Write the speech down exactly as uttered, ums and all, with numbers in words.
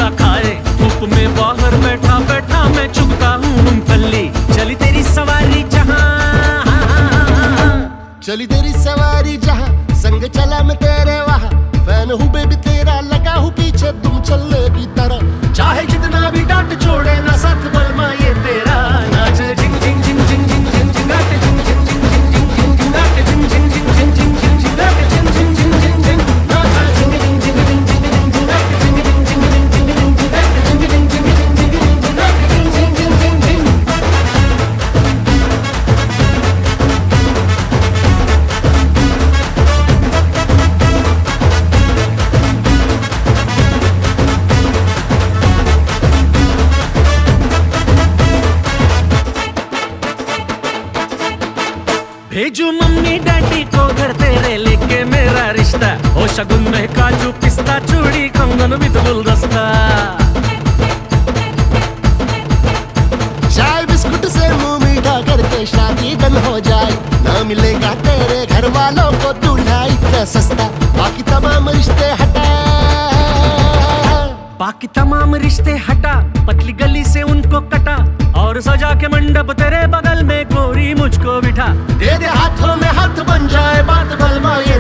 ना खाए। धूप में बाहर बैठा बैठा मैं चुगता हूँ मूंगफली। चली तेरी सवारी जहाँ, चली तेरी सवारी जहाँ, संग चला मैं तेरे वहाँ। फैन हूँ बेबी तेरा, लगा हूँ पीछे तुम चलने की तरह। चाहे कितना भी डांट छोड़े ना साथ बलमा ये तेरा। नाच जिंग जिंग जिंग जिंग जिंग जिंग जिंग नाच जिंग जिंग जिंग जिंग जिंग जिंग जिंग नाच जिंग जिंग जिंग जिंग जिंग जिंग जिंग नाच जिंग जिंग जिंग जिंग जिंग नाच जिंग जिंग जिंग जिंग जिंग जिंग जिंग नाच जिंग जिंग जिंग जिंग जिंग जिंग जिंग नाच जिंग जिंग जिंग जिंग जिंग जिंग जिंग नाच जिंग जिंग जिंग जिंग जिंग। भेजू मम्मी डैडी को घर तेरे लेके मेरा रिश्ता। ओ शगुन में काजू पिस्ता चूड़ी कंगन विद गुलदस्ता। चाय बिस्कुट से मुंह मीठा करके शादी डन हो जाए। ना मिलेगा तेरे घर वालों को दूल्हा इतना सस्ता। बाकी तमाम रिश्ते हटा, बाकी तमाम रिश्ते हटा। पतली गली से उनको कटा और सजा के मंडप तेरे बगल में गोरी मुझको बिठा। दे दे हाथों में हाथ बन जाए बात बलमा ये